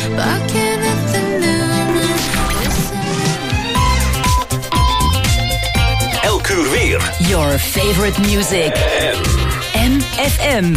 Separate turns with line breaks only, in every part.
barking at the moon.
Elk uur weer.
Your favorite music. MFM.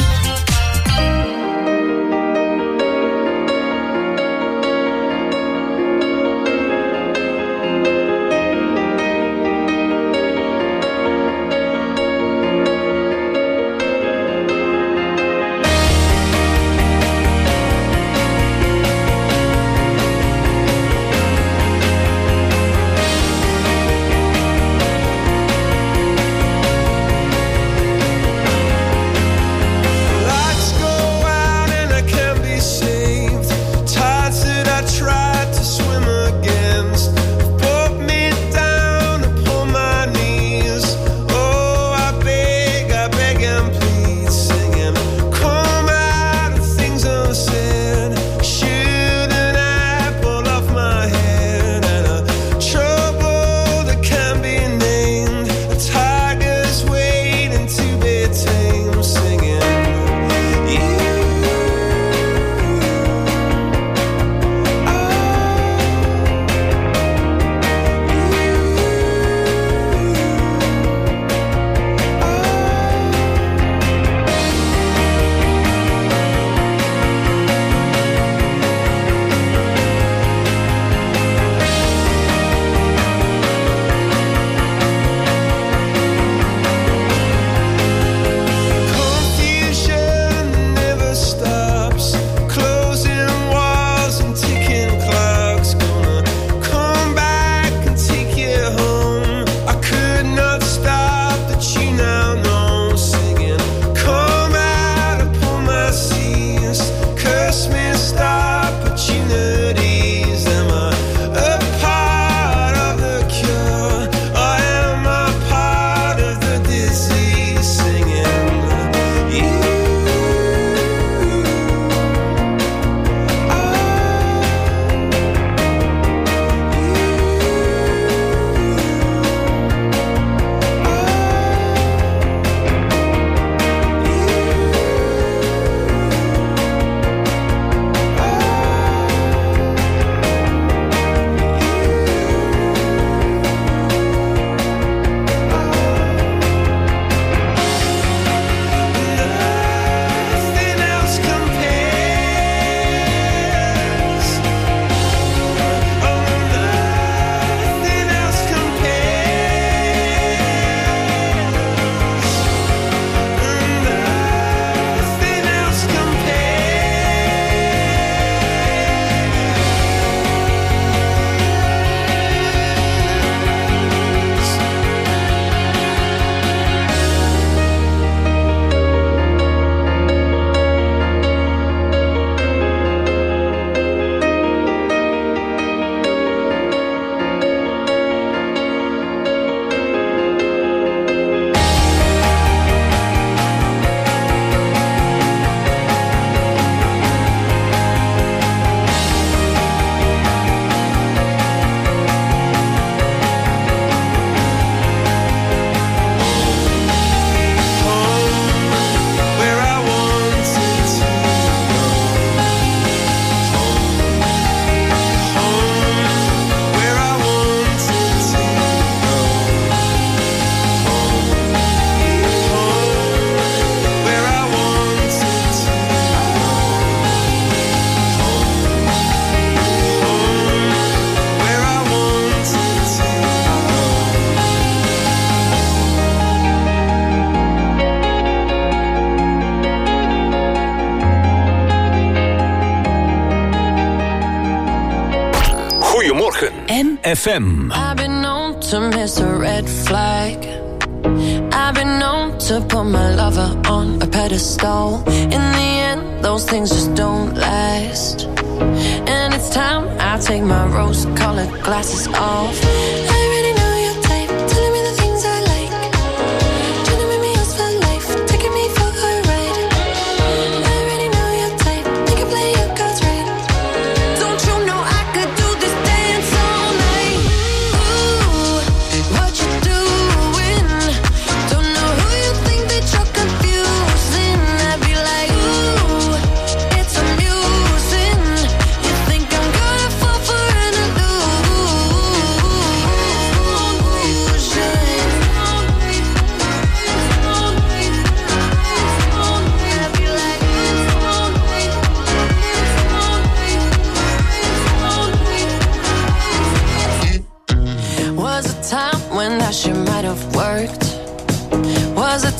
FM.
I've been known to miss a red flag. I've been known to put my lover on a pedestal. In the end, those things just don't last. And it's time I take my rose-colored glasses off. I already know your type, telling me the things I like. Trying to make me yours for life, taking me for a ride. I already know your type, make you play your cards right. Don't you know I could do this dance all night? Ooh, what you doing? Don't know who you think that you're confusing. I'd be like, ooh, it's amusing. You think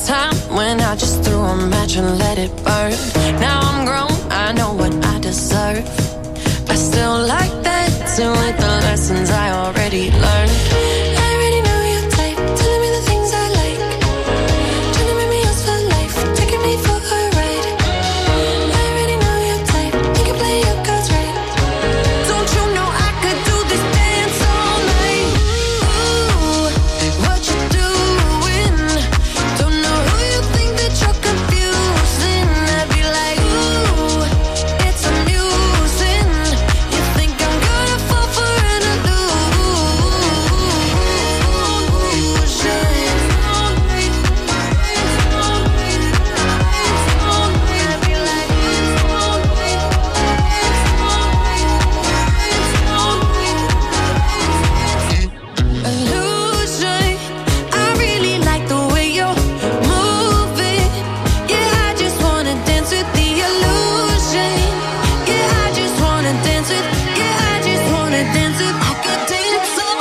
time when I just threw a match and let it burn. Now I'm grown, I know what I deserve. I still like dancing with the lessons I already learned. I already know your type, telling me the things I like, trying to make me yours for life, taking me for a ride. I already know your type, you can play your cards right. Don't you know I could do this dance all night? Ooh, what you doing? Don't know who you think that you're confusing. I'd be like, ooh, it's amusing. You think I'm gonna fall for an illusion. I really like the way you're moving. Yeah, I just wanna dance with the illusion. Yeah, I just wanna dance with. Yeah, I just wanna dance with. I could dance all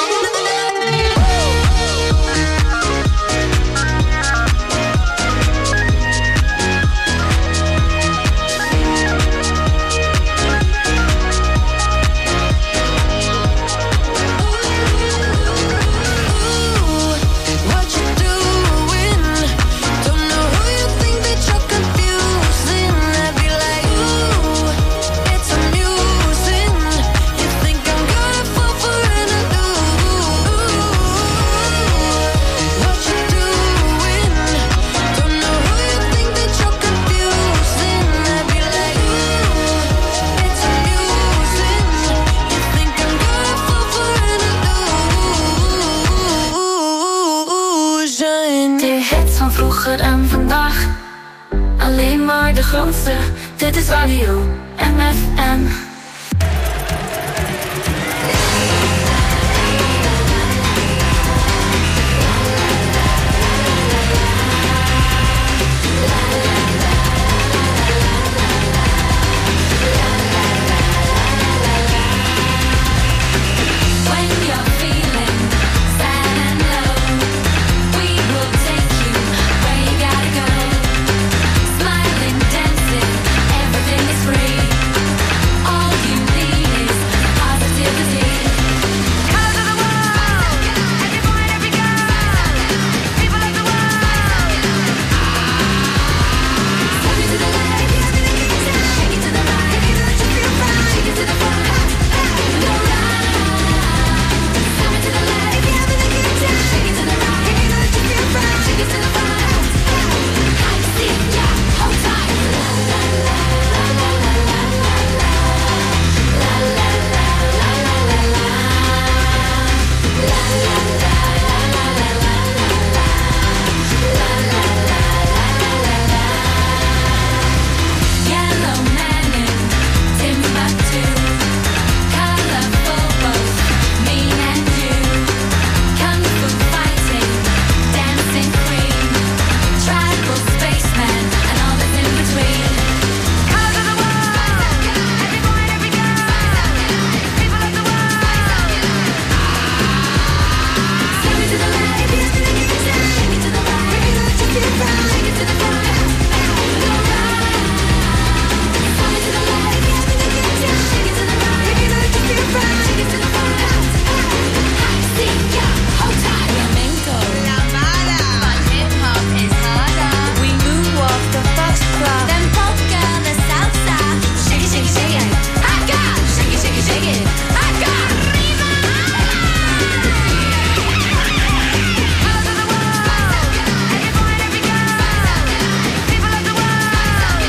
what you doing? Don't know who you think that you're confusing. I'd be like, ooh, it's amusing. You think I'm gonna fall for an illusion. What you doing? Don't know who you think that you're confusing. I'd be like, ooh, it's amusing. You think I'm gonna fall for an illusion.
De hits van vroeger en vandaag, alleen maar de grootste. Dit is Radio MFM.
When you're feeling sad and low, we will take you where you gotta go. Smiling, dancing, everything is free. All you need is positivity. Colors of the world, every boy and every girl, people of the world. Step into the light, shake it to the right, let you feel fine. Shake it to the front, go right. Step into the light, shake it to the right, let you feel fine. Shake it to the front, I see ya, hold tight. La la la la la la la la la la la la la la. La la la la la la la la la. La la la la la la la. Yellow man in Timbuktu, colorful both me and you. Kung fu fighting, dancing queen, tribal spaceman, and all that's in between. Colors of the world, every boy and every girl, people of the world. Step into the light, shake it to the right, let you feel fine. Shake it to the front, go right. Step into the light, shake it to the right, let you feel fine. Shake it to the front, I see ya, hold tight. Flamenco, la mala, but hip hop is harder. We moonwalk the foxtrot, then polka the salsa. Shake it, shake it, shake it. I got shake it, shake it, shake it. I got arriba. Colors of the world, every boy and every girl, people of the world.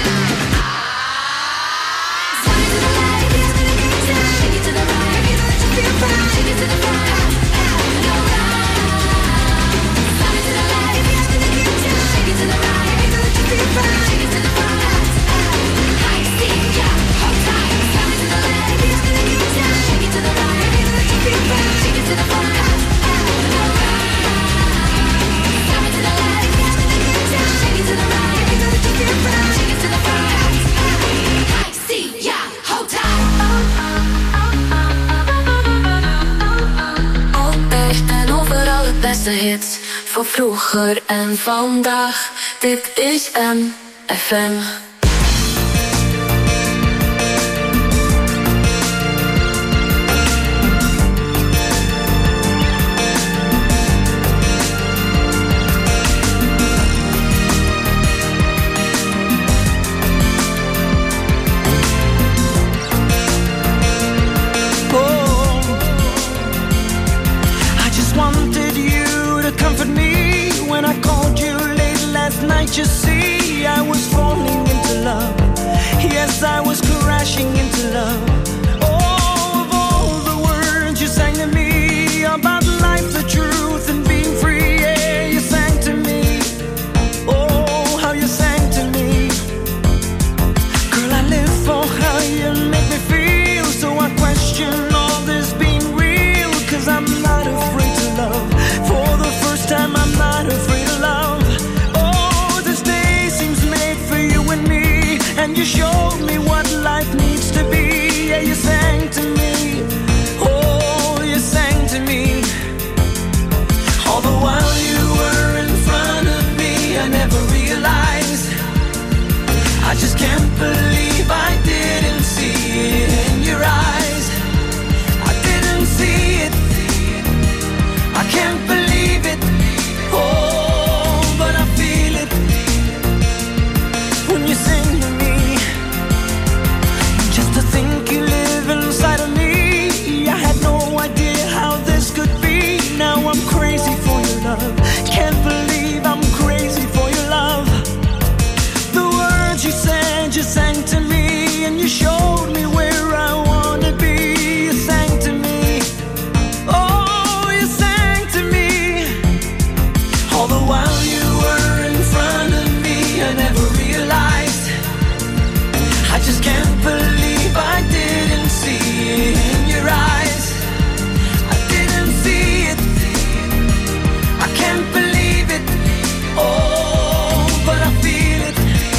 Step into the light, shake it to the right, let you feel fine. Shake it to the front, go right. Step into the light, shake it to the right, let you feel fine. Shake it to the front, I see ya, hold tight. Step into the light, shake it to the right, let you feel fine. Shake it to the front, go right. Step into the light, shake it to the right, let you feel fine. Shake it to the front, I see ya, hold tight.
Altijd en overal het beste hits. voor vroeger en vandaag. Dit is MFM.
You see, I was falling into love. Yes, I was crashing into love. Oh, of all the words you sang to me about life, the truth, and being free, yeah, you sang to me. Oh, how you sang to me. Girl, I live for how you make me feel. So I question all this being real, 'cause I'm not afraid to love. For the first time, I'm not afraid of love. And you showed me what life needs to be. Yeah, you sang to me. Oh, you sang to me. All the while you were in front of me, I never realized. I just can't believe I didn't see it in your eyes. I didn't see it. I can't believe it. Oh, but I feel it when you sing to me. To think you live inside of me, I had no idea how this could be. Now I'm crazy for your love. Can't believe I'm crazy for your love. The words you said, you sang to me, and you showed me where I want to be. You sang to me. Oh, you sang to me. All the while you were in front of me, I never realized. I just can't believe I didn't see it in your eyes. I didn't see it. I can't believe it. Oh, but I feel it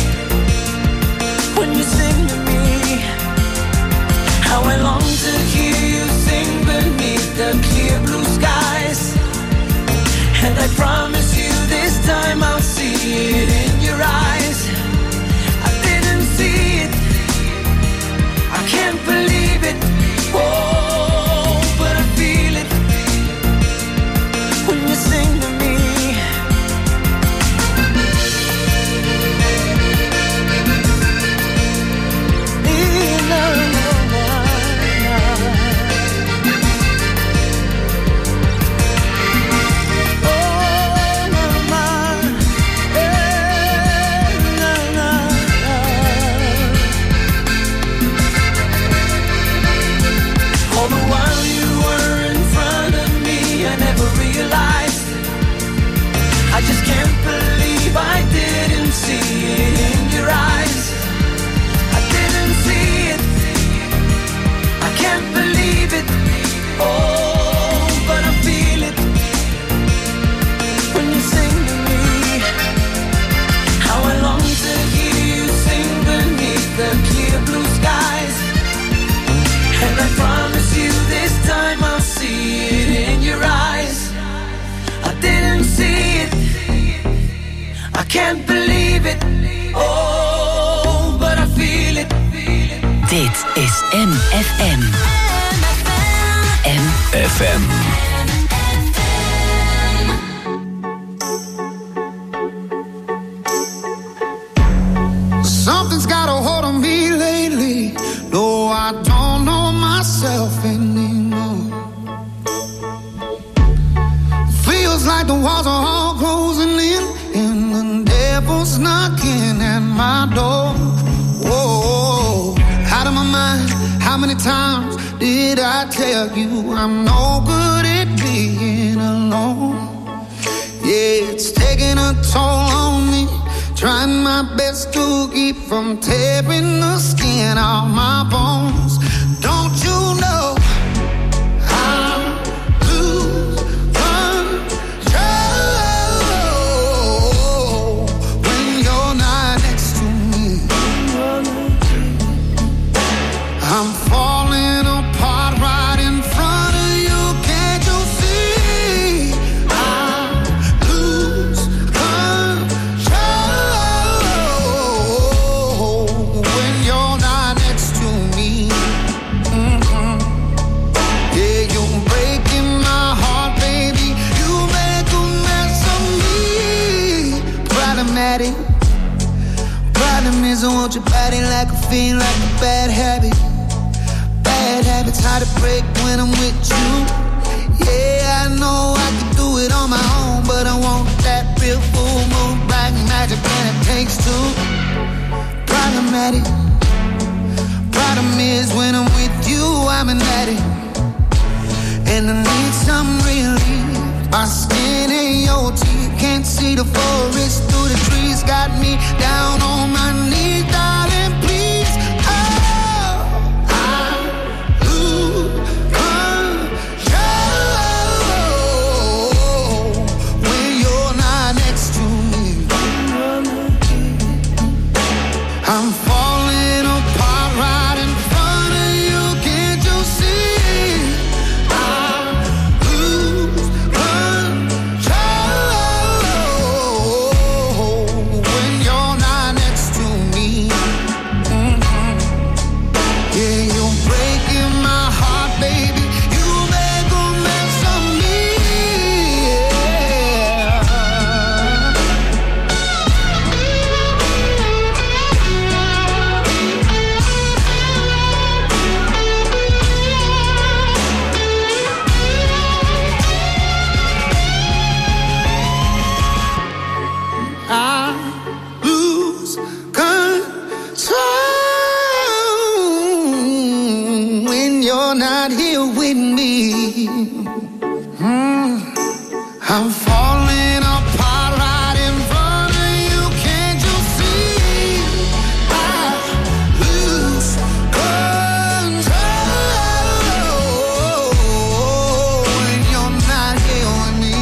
when you sing to me. How I long to hear you sing beneath the clear blue skies. And I promise you this time I'll see it in your eyes. I didn't see it. I can't believe it, oh, but I feel it when you sing to me. I just can't believe I didn't see it in your eyes. I didn't see it. I can't believe it. Oh, but I feel it when you sing to me. How I long to hear you sing beneath the clear blue skies. And I promise you this time I'll see it in your eyes. I didn't see it. I can't believe it. Oh, but I feel it.
Dit is MFM. MFM.
Something's got a hold on me lately. No, I don't know myself anymore. Feels like the walls are all closing in, and the devil's knocking at my door. Whoa, out of my mind. How many times did I tell you I'm no good at being alone? Yeah, it's taking a toll on me. Trying my best to keep from tearing the skin off my bones. Don't you know I'm lose control when you're not next to me? I'm falling apart right in front of you. Can't you see? I'm losing your body like a fiend, like a bad habit. Bad habits hard to break when I'm with you. Yeah, I know I can do it on my own, but I want that real full moon, black magic, and it takes two. Problematic. Problem is when I'm with you, I'm an addict, and I need some relief. My skin ain't your teeth, can't see the forest through the trees. Got me down on my knees, darling, please. Oh, I lose control when you're not next to me. I'm falling apart right in front of you, can't you see? I lose control when you're not next to me. Yeah, you're breaking my heart, baby. You make a mess of me. I lose control when you're not here with me. I'm falling apart right in front of you, can't you see? I lose control when you're not here with me.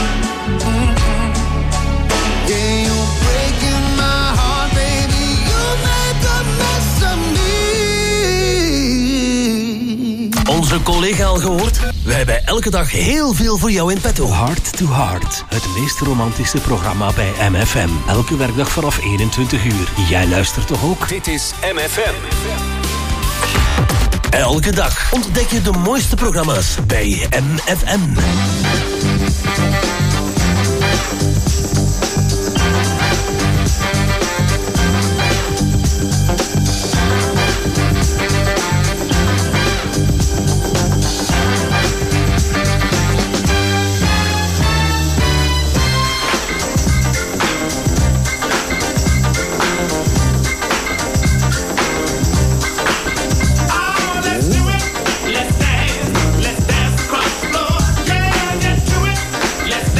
Yeah, you're breaking my heart, baby. You make a mess of me.
Onze collega al gehoord? We hebben elke dag heel veel voor jou in petto.
Heart to Heart, het meest romantische programma bij MFM. Elke werkdag vanaf 21 uur. Jij luistert toch ook?
Dit is MFM.
Elke dag ontdek je de mooiste programma's bij MFM.
Let's dance across the floor. Yeah, let's do it. Let's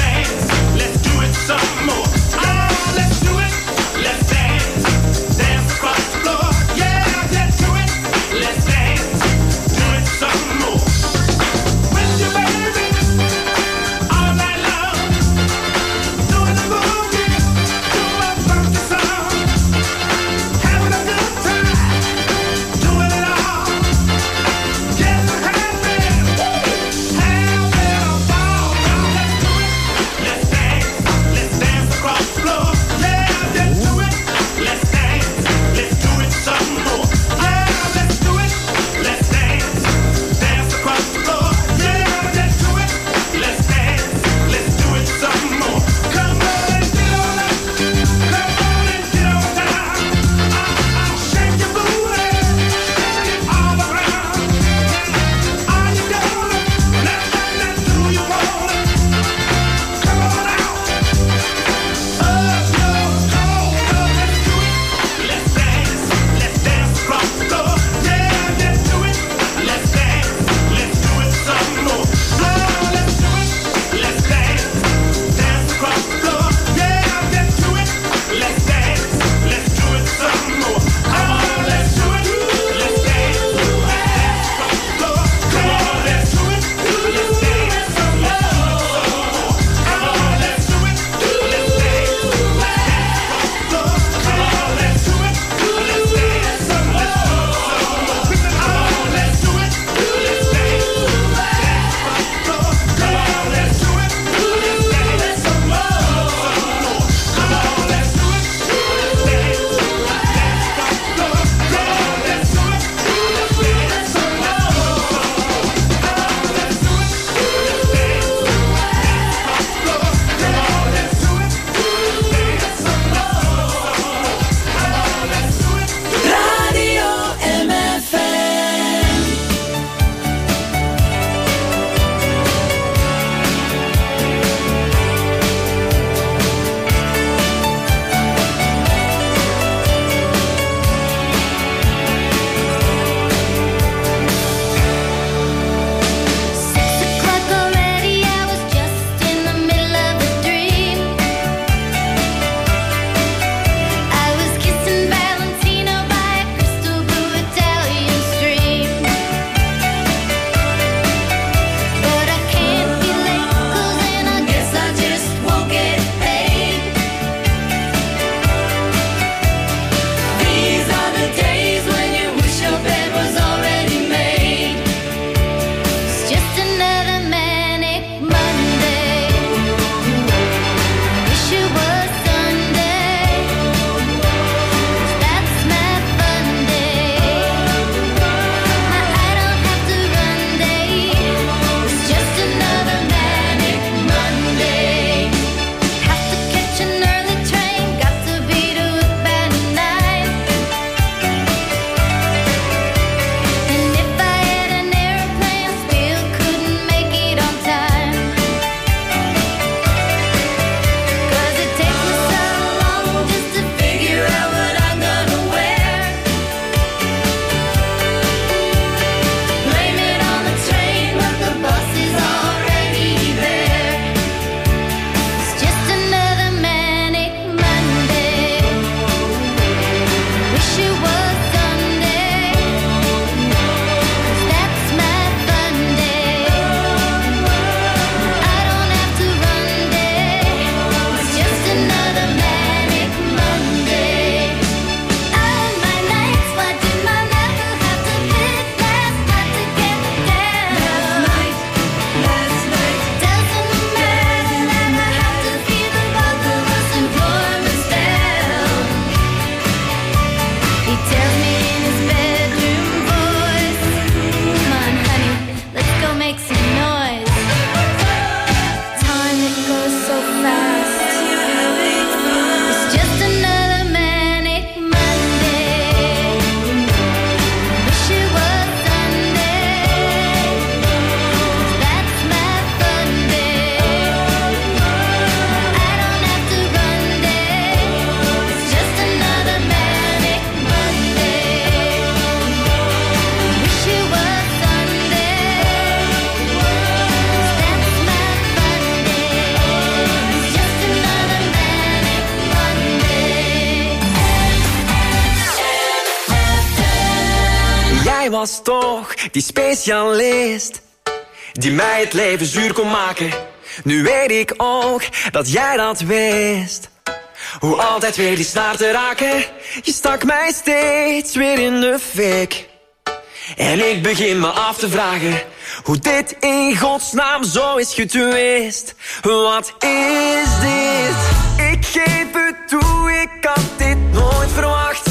was toch die specialist die mij het leven zuur kon maken. Nu weet ik ook dat jij dat wist. Hoe altijd weer die snaar te raken. Je stak mij steeds weer in de fik. En ik begin me af te vragen hoe dit in godsnaam zo is getwist. Wat is dit? Ik geef het toe, ik had dit nooit verwacht.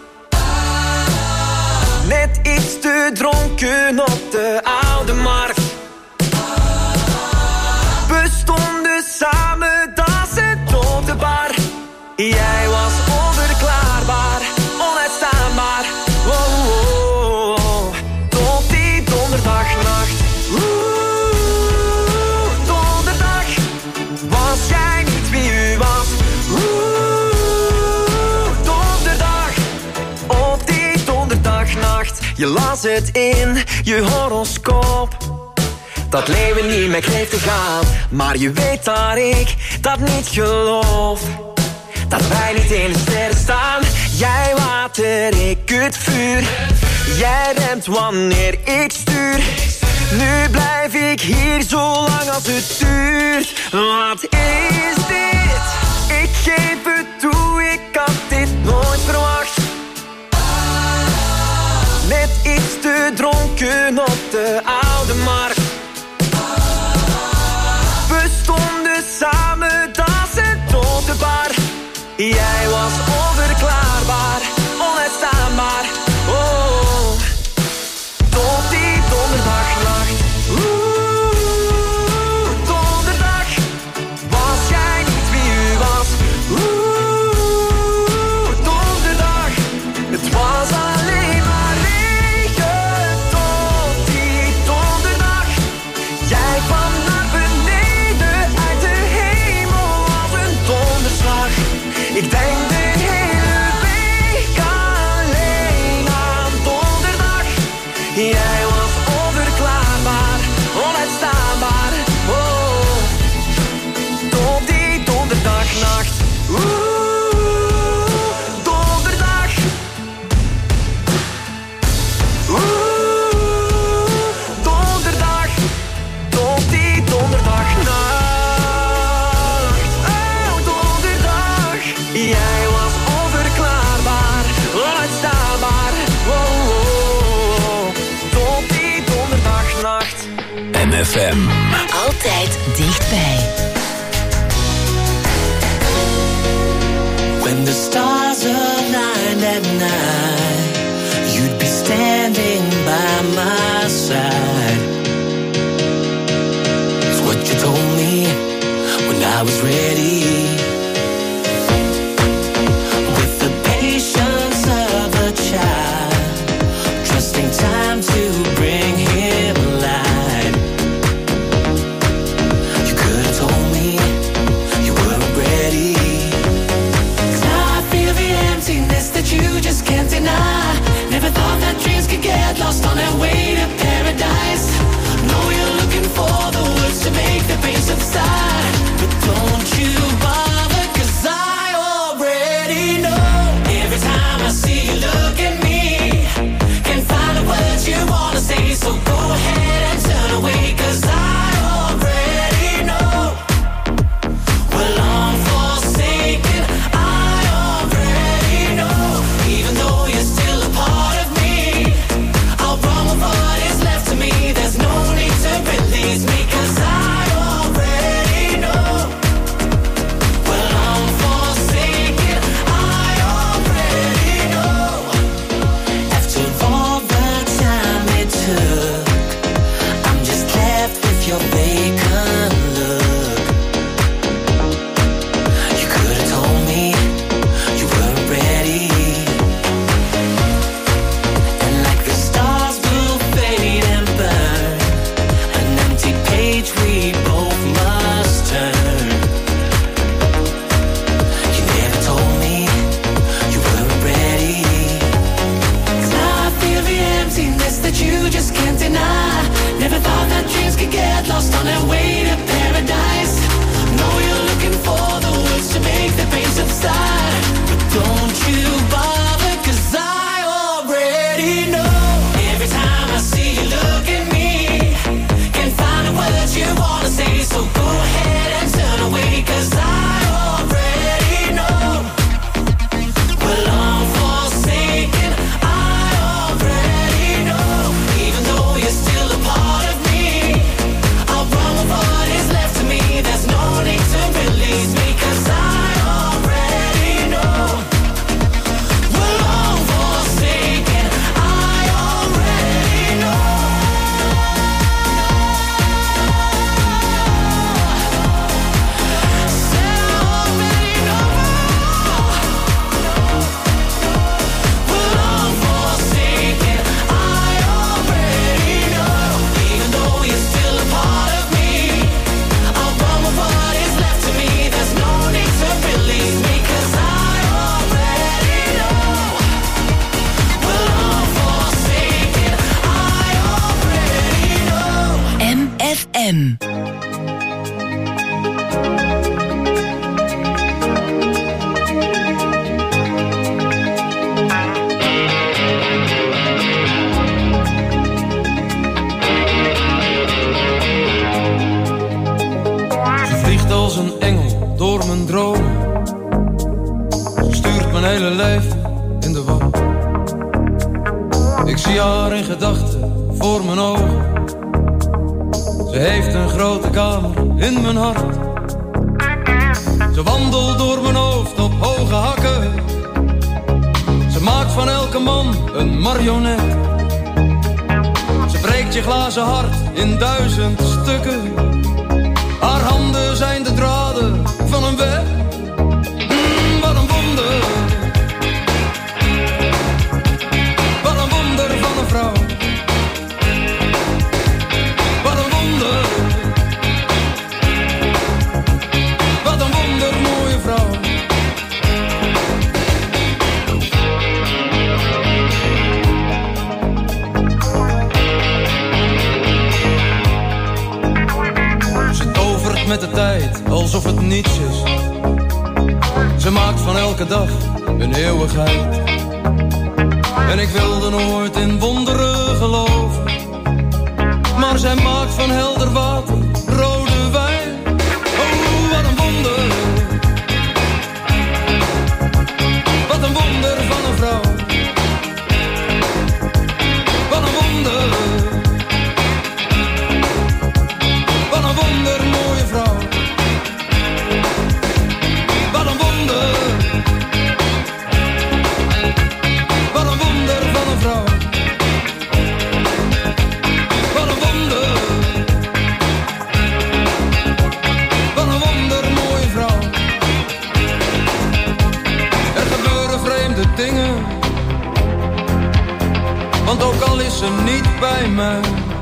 Net iets te dronken op de oude markt. We stonden samen dansend op de bar. Jij was onverklaarbaar, onuitstaanbaar. Wow, wow, wow. Tot die donderdagnacht. Donderdag was jij niet wie u was. Donderdag, op die donderdagnacht. Je las het in je horoscoop. Dat leven niet meer kreeg te gaan. Maar je weet dat ik dat niet geloof. Dat wij niet in de sterren staan. Jij water, ik het vuur. Jij remt wanneer ik stuur. Nu blijf ik hier zolang als het duurt. Wat is dit? Ik geef het toe, ik had dit nooit verwacht. Net iets te dronken op de oude markt. We stonden samen dansend op de bar. Jij was onverklaarbaar, onuitstaanbaar. Oh, tot die donderdagnacht. Donderdag was jij niet wie u was. Donderdag, het was alleen maar regen. Tot die donderdag, jij kwam naar beneden uit de hemel als een donderslag. Ik denk de hele week alleen aan donderdag. Jij was onverklaarbaar, onuitstaanbaar. Oh, tot die donderdagnacht. Donderdag. Donderdag. Tot die donderdagnacht. Oh, donderdag. Jij was onverklaarbaar, onuitstaanbaar. Oh, oh, oh. Tot die donderdagnacht.
MFM. Altijd dichtbij.
When the stars aligned at night, you'd be standing by my side. It's what you told me when I was ready. With the patience of a child, trusting time to bring him light. You could have told me you weren't ready. 'Cause now I feel the emptiness that you just can't deny. Never thought that dreams could get lost on their way to paradise. Know you're looking for the words to make the pain subside, but don't you
FM.
Ze vliegt als een engel door mijn droom. Ze stuurt mijn hele leven in de war. Ik zie haar in gedachten voor mijn ogen. Ze heeft een grote kamer in mijn hart. Ze wandelt door mijn hoofd op hoge hakken. Ze maakt van elke man een marionet. Ze breekt je glazen hart in 1000 stukken. Haar handen zijn de draden van een web. Wat een wonder. Wat een wonder van een vrouw. Wat een wonder. Wat een wonder mooie vrouw. Ze tovert met de tijd alsof het niets is. Ze maakt van elke dag een eeuwigheid. En ik wilde nooit in wonderen geloven. Maar zij maakt van helder water rode wijn. Oh, wat een wonder. Wat een wonder van een vrouw. Wat een wonder. Wat een wonder mooie vrouw. Wat een wonder. Wat een wonder van een vrouw. Wat een wonder. Wat een wonder mooie vrouw. Er gebeuren vreemde dingen. Want ook al is ze niet bij mij.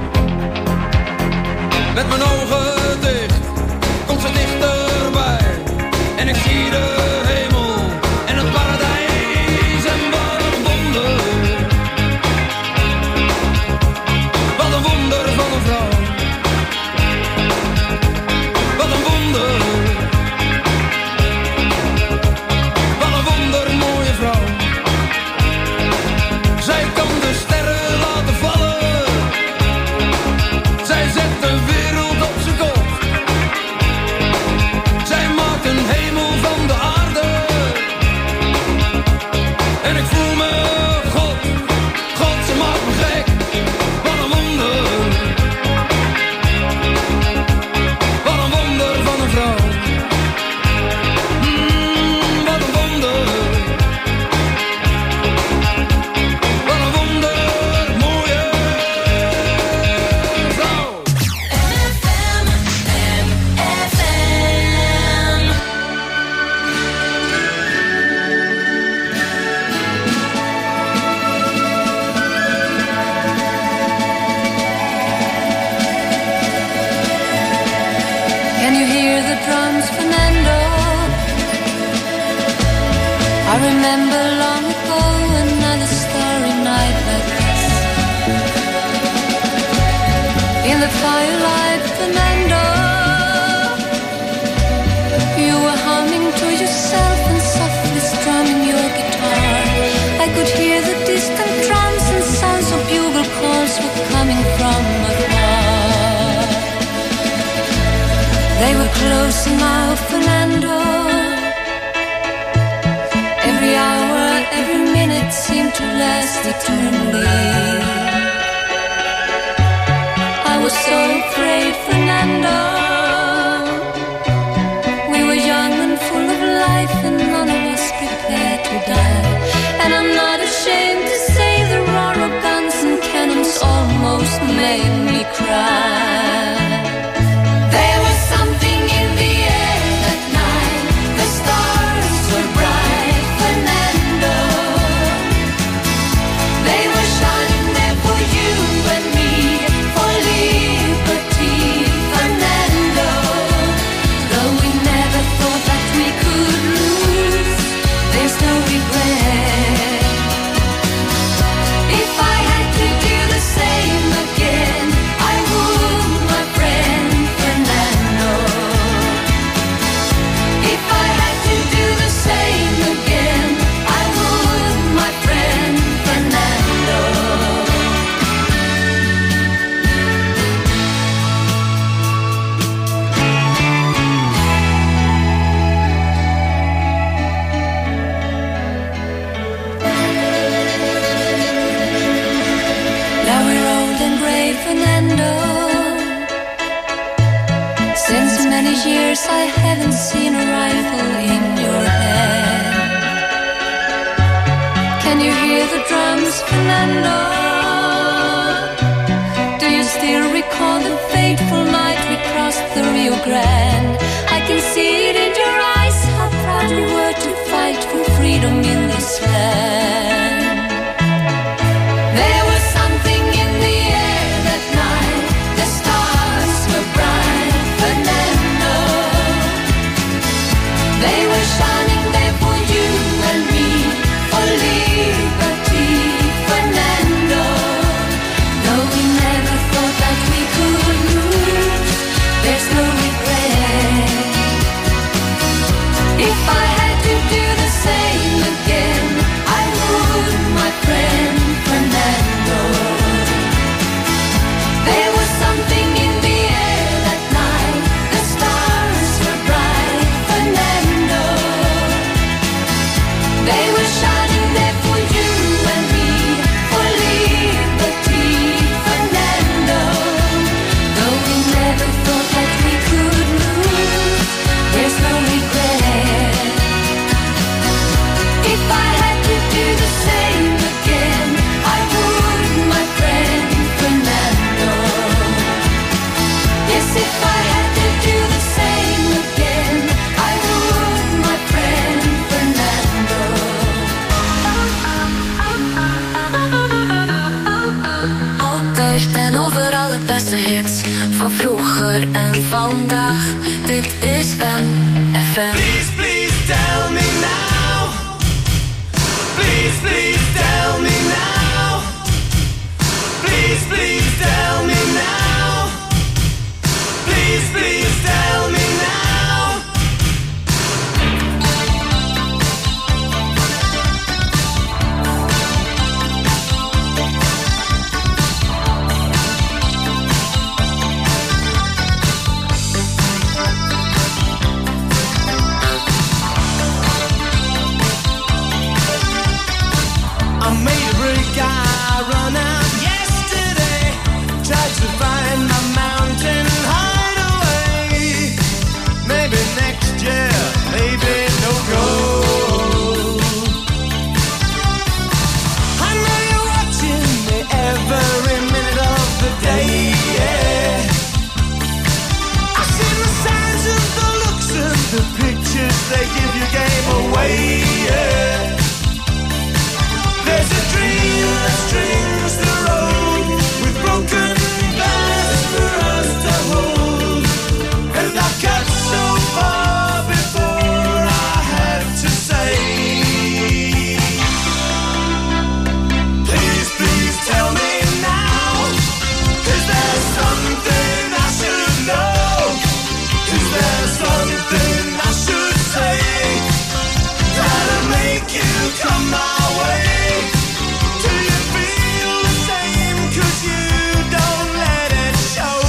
Met mijn ogen dicht komt ze dichterbij. En ik zie de hemel en het paradijs. En wat een wonder. Wat een wonder van een vrouw. Wat een wonder. Wat een wonder mooie vrouw. Zij kan de sterren laten vallen. Zij zet de wereld op zijn kop. Zij maakt een hemel van de aarde. En ik voel me God, God, ze maakt me gek. Wat een wonder. Wat een wonder van een vrouw. Wat een wonder. Wat een wonder, mooie vrouw.
Can you hear the drums, Fernando? I remember long ago another starry night like this. In the firelight, Fernando, you were humming to yourself and softly strumming your guitar. I could hear the distant drums and sounds of bugle calls were coming from afar. They were close now, Fernando. Every hour, every minute seemed to last eternally. I was so afraid, Fernando. We were young and full of life and none of us prepared to die. And I'm not ashamed to say the roar of guns and cannons almost made me cry. There was something in the air that night. The stars were bright, Fernando. They were shining there for you and me, for liberty
these years I haven't seen a rifle in your hand. Can you hear the drums, Fernando? Do you still recall the fateful night we crossed the Rio Grande? I can see it in your eyes, how proud you were to fight for freedom in this land. There was something in the air that night, the stars were bright, Fernando. They were shining there for you and me, for liberty, Fernando. Though we never thought that we could lose, there's no regret. If I had to do the same again, I would, my friend Fernando. There was something in the air that night, the stars were bright, Fernando. They were shining there for you and me, for liberty, Fernando. Though we never thought that we could lose, there's no regret. If I had to do the same again, I would, my friend Fernando. Yes, if I had to do the same again, I would, my friend Fernando. Altijd en overal het beste hits van vroeger en vandaag. Dit is MFM.
Please, please tell me now. Please, please tell me now. Please, please tell me now. Please, please tell me now. I made a break, I run out yesterday. Tried to find my mountain hideaway. Maybe next year, maybe no go. I know you're watching me every minute of the day, yeah. I've seen the signs of the looks and the pictures they give you gave away, yeah. There's a dream that strings the road with broken glass for us to hold. And I got so far before I had to say, please, please tell me now. Is there something I should know? Is there something I should say that'll make you come my way? Do you feel the same? 'Cause you don't let it show.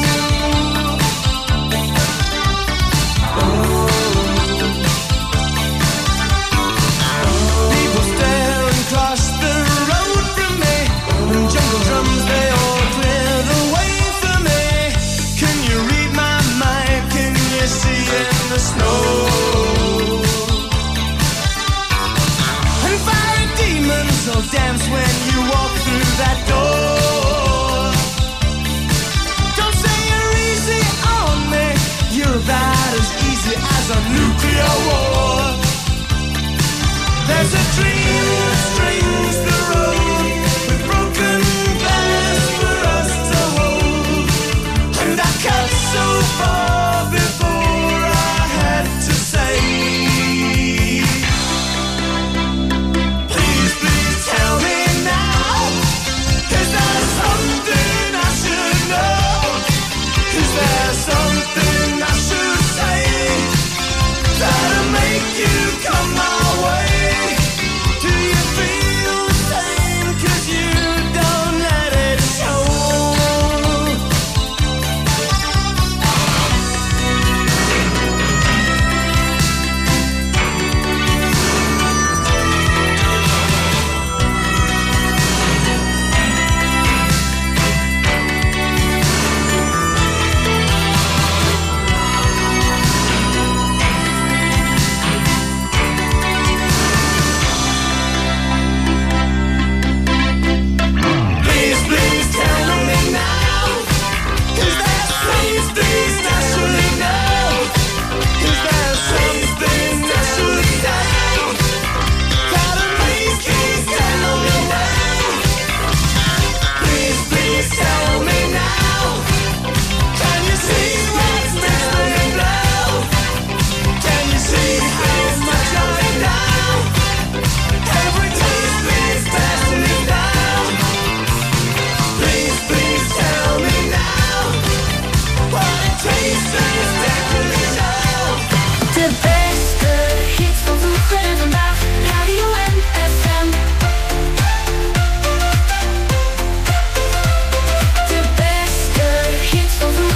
People stare and cross the road from me, and jungle drums they all clear the way for me. Can you read my mind? Can you see in the snow? And fiery demons will dance when you walk through that door. Don't say you're easy on me, you're about as easy as a nuclear war. There's a dream that strings the road with broken glass for us to hold. And I cut so far before I had to say, please, please tell me now. Is there something I should know? Is there something I should say that'll make you come my way? Do you feel the same? 'Cause you don't let it show.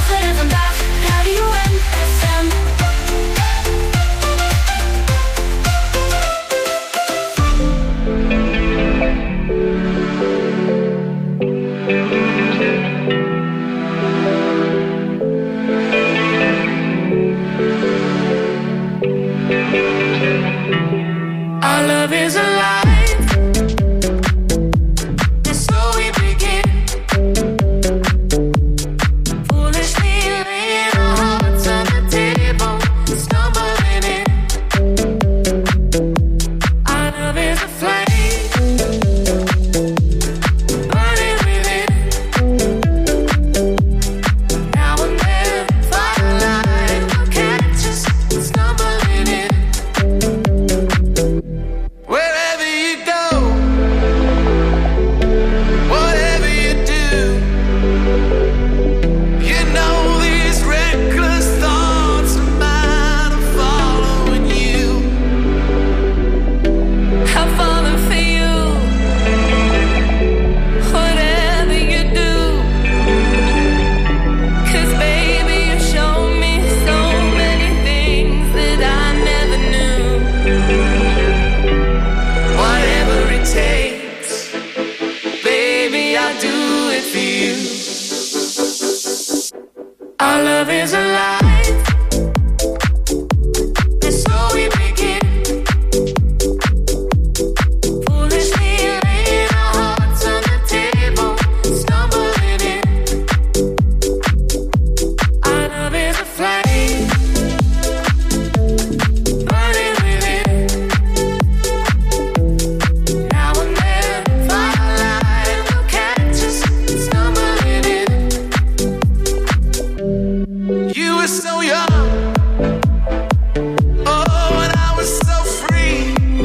verder vandaag, Radio MFM.
Our love is alive. And so we begin. Foolishly laying our hearts on the table, stumbling in. Our love is a flame, burning within. Now and then, firelight will catch us, stumbling in. Wherever you go, whatever you do, you know these reckless thoughts of mine are following you.
I'm falling for you. Whatever you do, 'cause baby you show me so many things that I never knew.
Whatever it takes, baby, I'll do it for you. Our love is alive, and so we begin. Foolishly laying our hearts on the table, stumbling in. Our love is a flame, burning within. Now and then, firelight will catch us, stumbling in. You were so young, oh, and I was so free.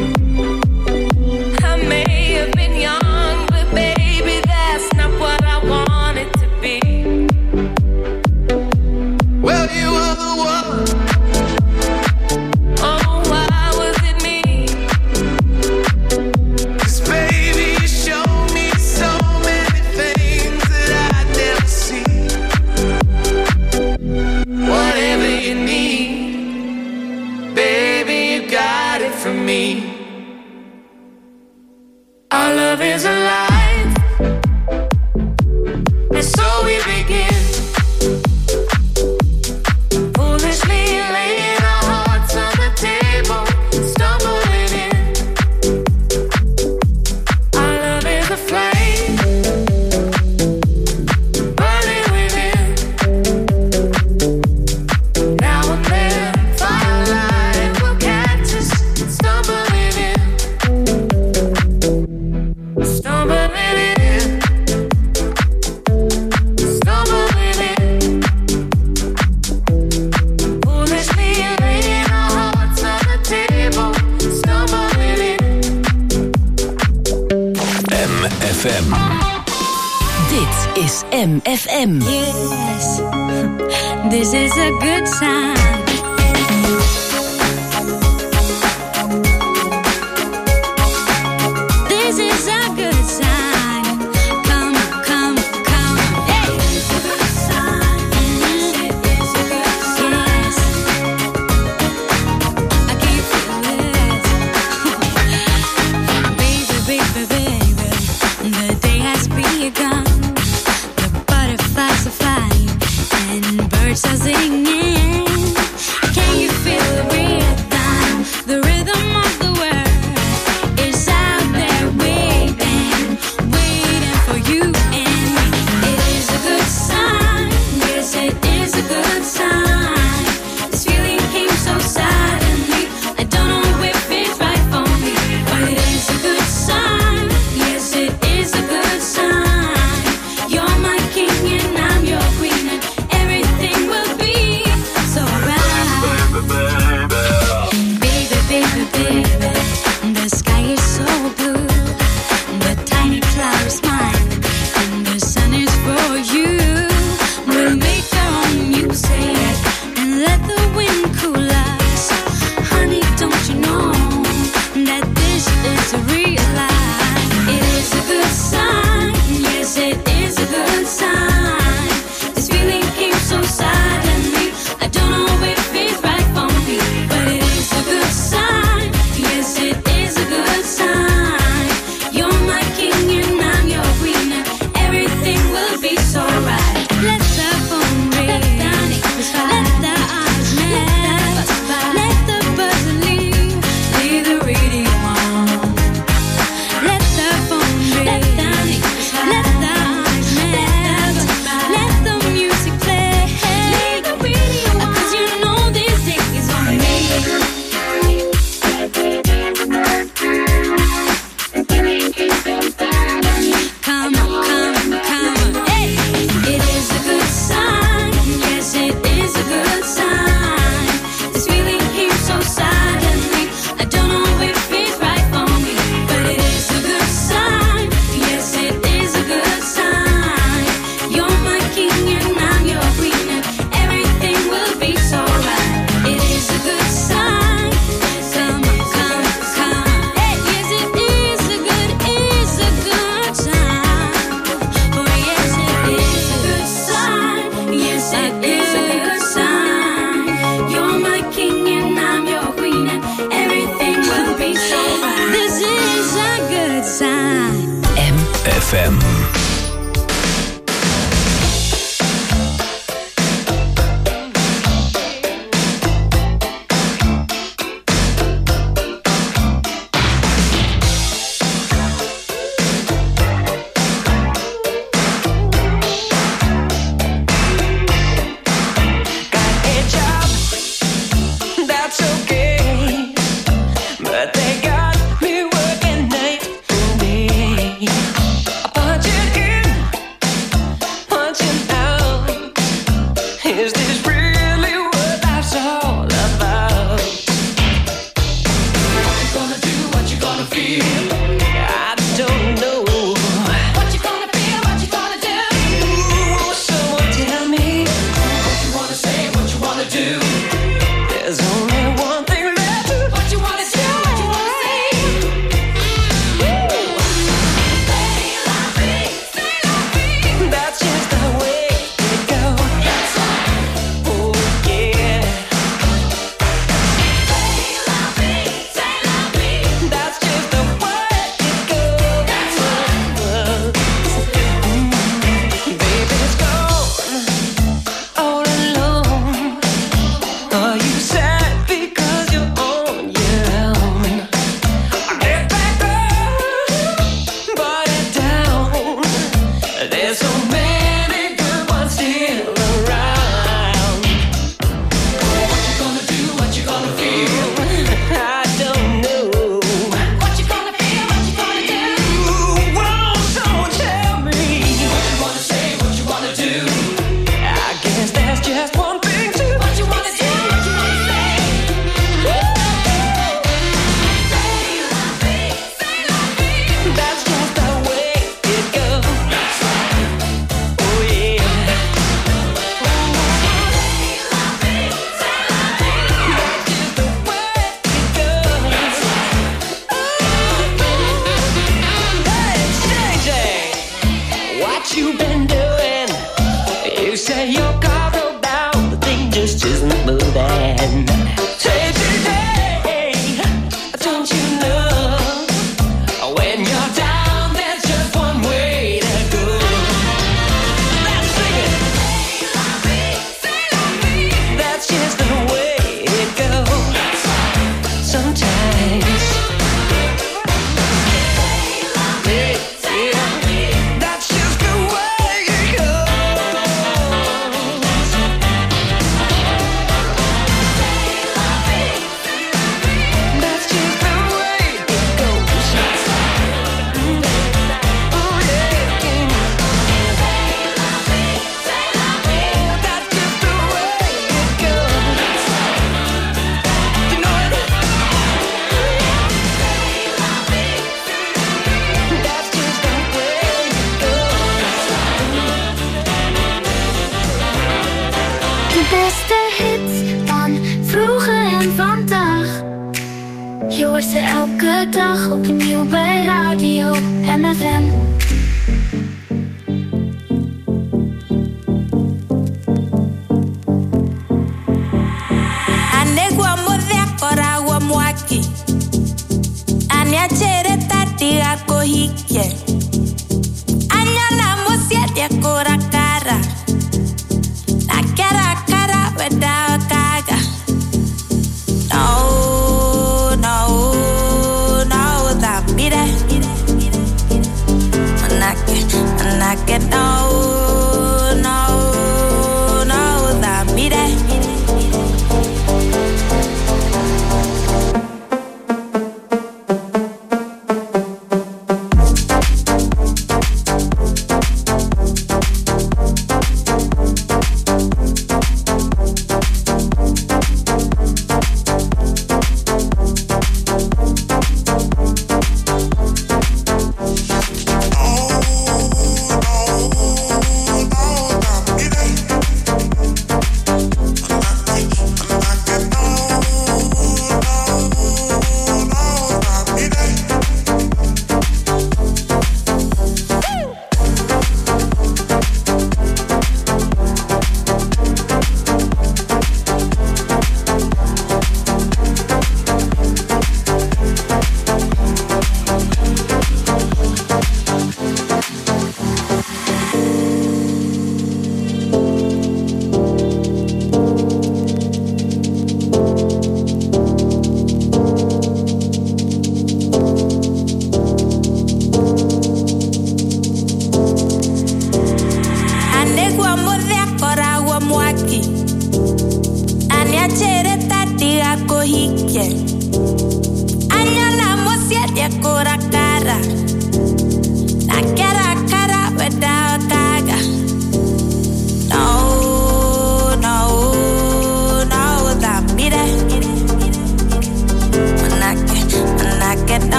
I may have been young, but baby that's not what I wanted to be.
Well, you were the one.
Oh, why was it me?
'Cause baby, you showed me so many things that I'd never see. Whatever you need, baby, you got it from me. Our love is alive, and so we begin. Foolishly laying our hearts on the table, stumbling in. Our love is a flame, burning within. Now and then, firelight will catch us, stumbling in. Stumbling in. Stumbling in. Foolishly laying our hearts on the table, stumbling in.
MFM.
Dit is MFM.
Yes, this is a good sign. This is a good sign. Come, come, come. Hey, it's a good sign. It is a good sign. Yes, I can feel it. Baby, baby, baby, the day has begun. The butterflies are flying and birds are singing. Can you feel the rhythm? The rhythm of the world is out there waiting, waiting for you and me. It is a good sign. Yes, it is a good sign. This feeling came so suddenly. I don't know if it's right for me, but it is a good sign. Yes, it is a good sign. You're my king and I'm your queen, and everything will be is a good sign. You're my king and I'm your queen, and everything will be so fine. This is a good sign.
FM.
Je hoort ze elke dag opnieuw bij Radio MFM.